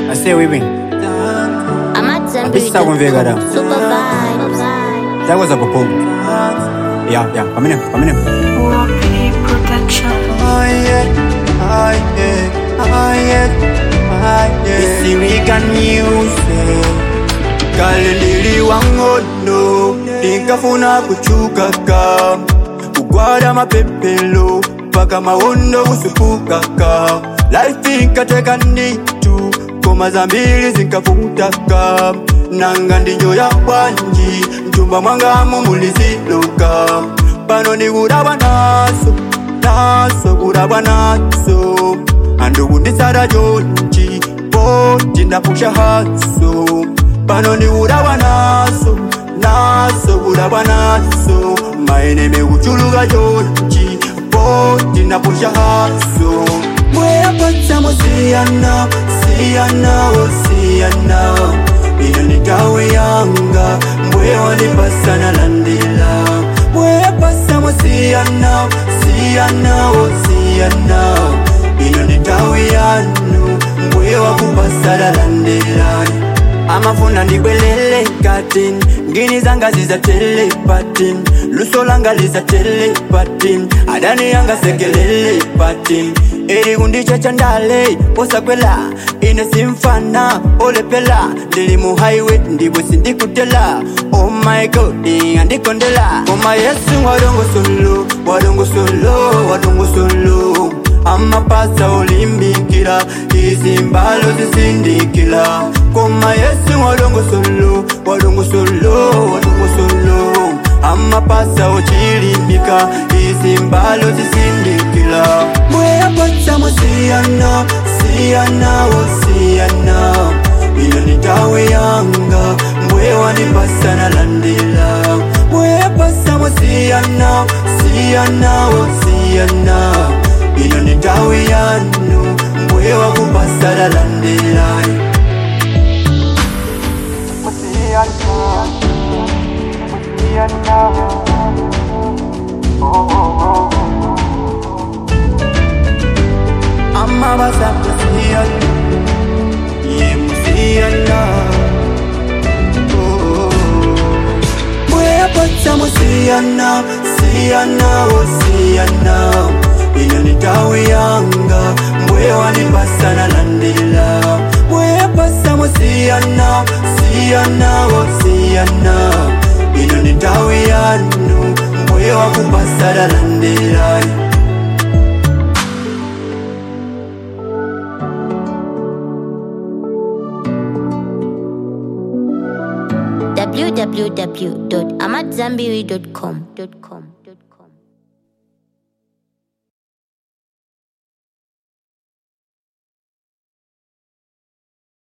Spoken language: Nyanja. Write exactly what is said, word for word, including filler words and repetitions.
I say we win. I'm at Zambia. Super vibes. That was a popo. Yeah, yeah, come in, come in. Production. Oh yeah, oh yeah, oh yeah, oh yeah. It's Syrian music. Kalili wangono, nikafuna kuchuka kam. Kugwada mapepelo, paka maondo usupuka kam. Life inkateka nitu, koma zambili zinkafuta kam. Nanga ndinyo ya wanji, mchumba mwanga mumuliziloka. Pano ni guraba naso, naso guraba naso. Andugu ndisara jonji, poti ndapusha haso. Pano ni guraba naso, naso guraba naso. Maeneme uchuluga jonji, poti ndapusha haso. Mwea pata mo siyana, siyana o siyana. Ino nitawe yanga, mwea walipasa na landila. Mwea pasa mo siyana, siyana o siyana. Ino nitawe yanu, mwea wakupasa na landila. Amafuna nigwelele katin, ngini zanga ziza telepatin. Luso langa liza telepatin, adani yanga sekelele patin. Eri gundi chachandale, posa kwela, ine simfana, ole pela. Lili mu highway, ndibu sindikutela. Oh my god, andikondela. Koma yesu wadongo solo, wadongo solo, wadongo solo. Ama pasa olimbikira, izimbalo zisindikila. Koma yesu wadongo solo, wadongo solo, wadongo solo. Ama pasa ochilimbika, izimbalo zisindikila. Mwea pata mo siyana, siyana o siyana. Ino nitawe yanga, mwea wanipasa na landila. Mwea pasa mo siyana, siyana o siyana. Ino nitawe yanu, mwea wakupasa na landila. Siyana, siyana. Oh oh oh. Amma basa siyana, yem siyana. Oh. Mwea pata mo siyana, siyana o siyana. Ino nitawe yanga, mwea wanipasa na landila. Mwea pasa mo siyana, siyana o siyana. Ino nitawe yanu, mwea wakupasa na landila. w w w dot amatzambiri dot com